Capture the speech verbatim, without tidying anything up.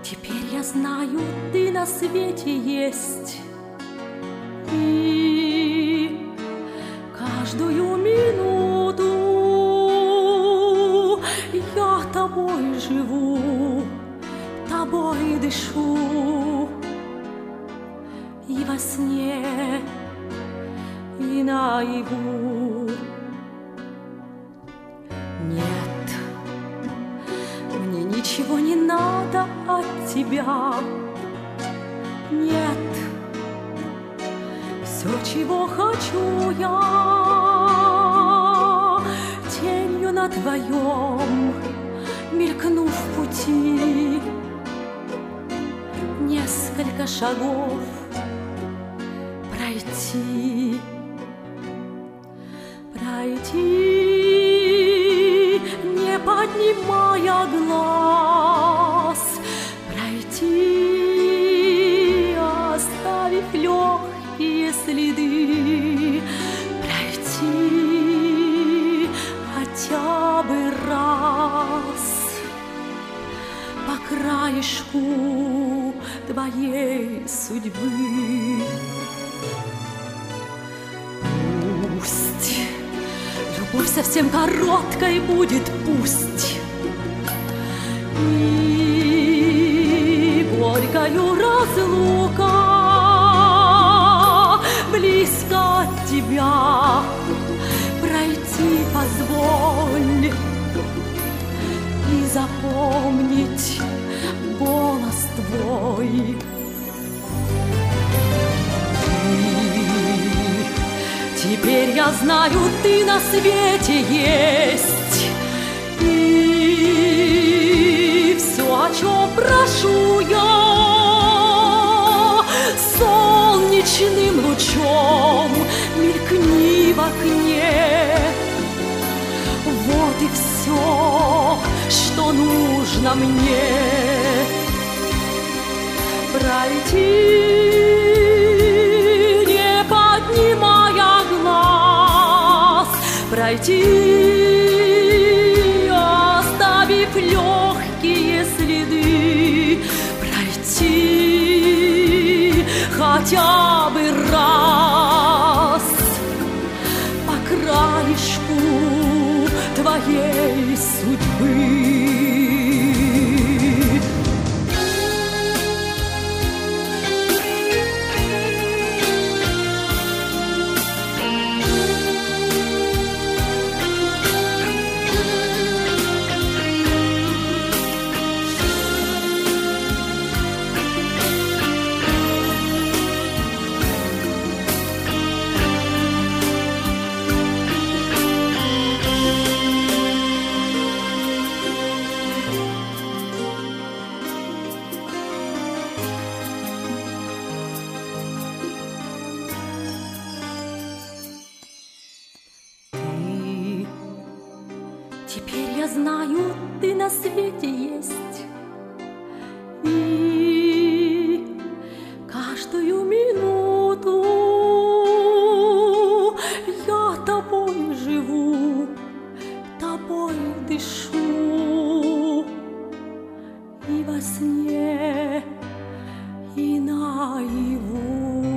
Теперь я знаю, ты на свете есть, и каждую минуту я тобой живу, тобой дышу, и во сне, и наяву. Нет, мне ничего не надо от тебя. Нет, все, чего хочу я, тенью на твоем мелькнув в пути, несколько шагов пройти, пройти, не поднимая глаз, пройти, оставив легкие следы, пройти хотя бы раз по краешку твоей судьбы. Пусть любовь совсем короткой будет, пусть и горькою разлука близко от тебя, пройти позволь и запомнить голос твой. Теперь я знаю, ты на свете есть, и все, о чем прошу я, солнечным лучом мелькни в окне. Вот и все, что нужно мне пройти, не поднимая глаз, пройти, оставив легкие следы, пройти хотя бы раз по краешку твоей судьбы. Теперь я знаю, ты на свете есть, и каждую минуту я тобой живу, тобой дышу, и во сне, и наяву.